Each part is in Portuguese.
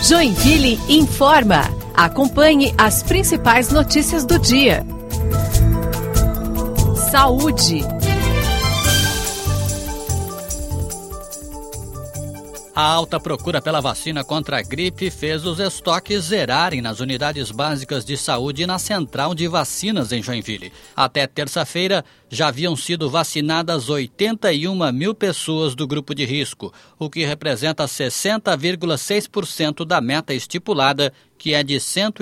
Joinville informa. Acompanhe as principais notícias do dia. Saúde. A alta procura pela vacina contra a gripe fez os estoques zerarem nas unidades básicas de saúde e na central de vacinas em Joinville. Até terça-feira, já haviam sido vacinadas 81 mil pessoas do grupo de risco, o que representa 60,6% da meta estipulada, que é de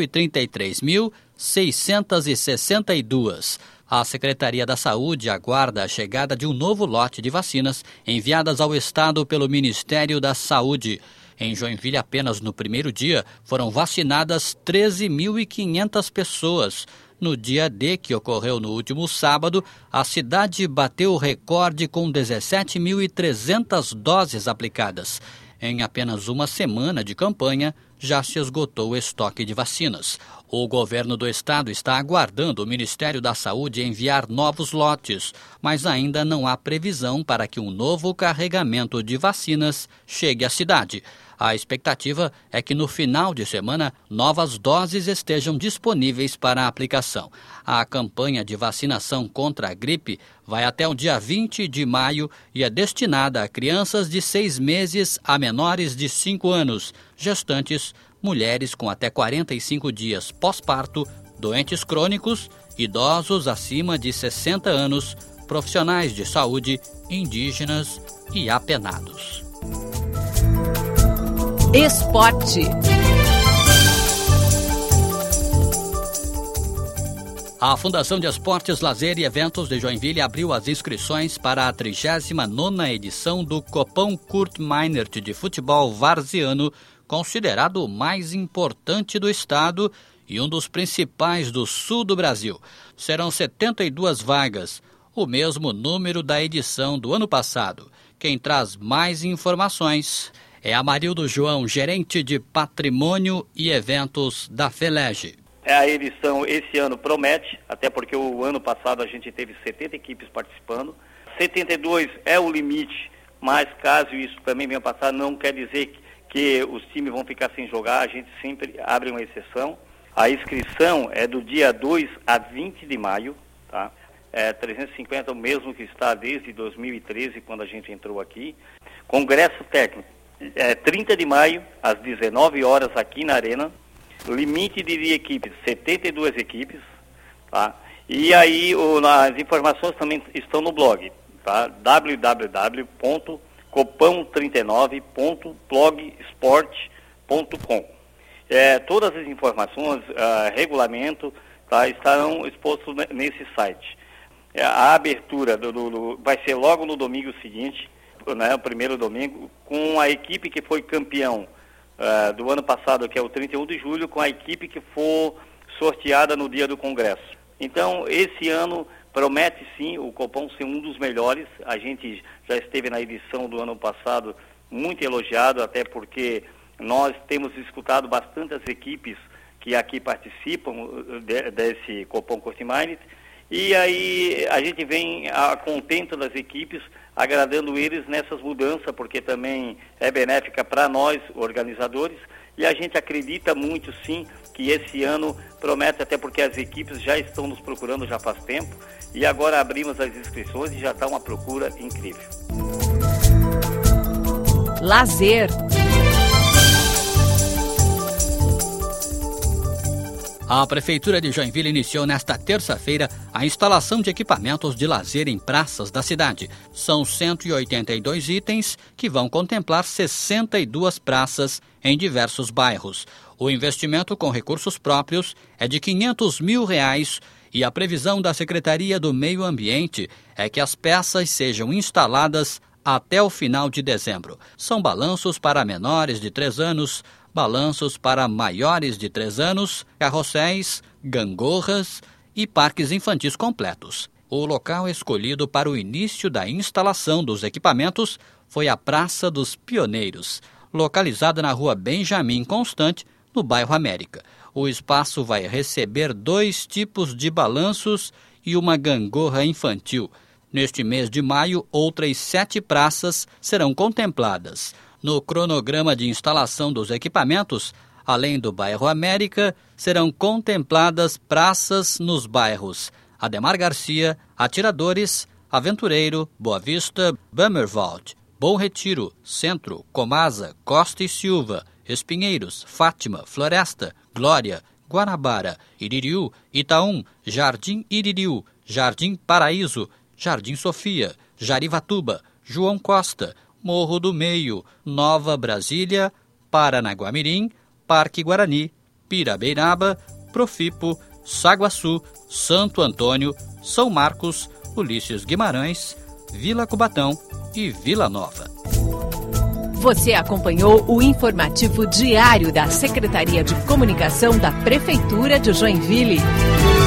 133.662. A Secretaria da Saúde aguarda a chegada de um novo lote de vacinas enviadas ao Estado pelo Ministério da Saúde. Em Joinville, apenas no primeiro dia, foram vacinadas 13.500 pessoas. No dia D, que ocorreu no último sábado, a cidade bateu o recorde com 17.300 doses aplicadas. Em apenas uma semana de campanha, já se esgotou o estoque de vacinas. O governo do estado está aguardando o Ministério da Saúde enviar novos lotes, mas ainda não há previsão para que um novo carregamento de vacinas chegue à cidade. A expectativa é que no final de semana novas doses estejam disponíveis para a aplicação. A campanha de vacinação contra a gripe vai até o dia 20 de maio e é destinada a crianças de 6 meses a menores de 5 anos, gestantes, mulheres com até 45 dias pós-parto, doentes crônicos, idosos acima de 60 anos, profissionais de saúde, indígenas e apenados. Esporte. A Fundação de Esportes, Lazer e Eventos de Joinville abriu as inscrições para a 39ª edição do Copom Kurt Meinert de futebol varziano, considerado o mais importante do estado e um dos principais do sul do Brasil. Serão 72 vagas, o mesmo número da edição do ano passado. Quem traz mais informações é Amarildo João, gerente de Patrimônio e Eventos da FELEG. A edição esse ano promete, até porque o ano passado a gente teve 70 equipes participando. 72 é o limite, mas caso isso também venha passar, não quer dizer que os times vão ficar sem jogar, a gente sempre abre uma exceção. A inscrição é do dia 2 a 20 de maio, tá? 350 o mesmo que está desde 2013, quando a gente entrou aqui. Congresso técnico, 30 de maio, às 19 horas aqui na Arena. Limite de equipes, 72 equipes, tá? E aí as informações também estão no blog, tá? www.copão39.blogsport.com. Todas as informações, regulamento, tá, estarão expostos nesse site. A abertura vai ser logo no domingo seguinte, né, o primeiro domingo, com a equipe que foi campeão do ano passado, que é o 31 de julho, com a equipe que for sorteada no dia do Congresso. Então, esse ano promete sim o Copom ser um dos melhores. A gente já esteve na edição do ano passado muito elogiado, até porque nós temos escutado bastante as equipes que aqui participam desse Copom Kurt Meinert, e aí a gente vem contento das equipes, agradando eles nessas mudanças, porque também é benéfica para nós, organizadores, e a gente acredita muito sim que esse ano promete, até porque as equipes já estão nos procurando já faz tempo, e agora abrimos as inscrições e já está uma procura incrível. Lazer. A Prefeitura de Joinville iniciou nesta terça-feira a instalação de equipamentos de lazer em praças da cidade. São 182 itens que vão contemplar 62 praças em diversos bairros. O investimento com recursos próprios é de R$500 mil e a previsão da Secretaria do Meio Ambiente é que as peças sejam instaladas até o final de dezembro. São balanços para menores de 3 anos, balanços para maiores de 3 anos, carrosséis, gangorras e parques infantis completos. O local escolhido para o início da instalação dos equipamentos foi a Praça dos Pioneiros, localizada na Rua Benjamin Constant, no bairro América. O espaço vai receber 2 tipos de balanços e uma gangorra infantil. Neste mês de maio, outras 7 praças serão contempladas. No cronograma de instalação dos equipamentos, além do bairro América, serão contempladas praças nos bairros Ademar Garcia, Atiradores, Aventureiro, Boa Vista, Böhmerwald, Bom Retiro, Centro, Comasa, Costa e Silva, Espinheiros, Fátima, Floresta, Glória, Guanabara, Iririú, Itaum, Jardim Iririú, Jardim Paraíso, Jardim Sofia, Jarivatuba, João Costa, Morro do Meio, Nova Brasília, Paranaguamirim, Parque Guarani, Pirabeiraba, Profipo, Saguaçu, Santo Antônio, São Marcos, Ulisses Guimarães, Vila Cubatão e Vila Nova. Você acompanhou o informativo diário da Secretaria de Comunicação da Prefeitura de Joinville.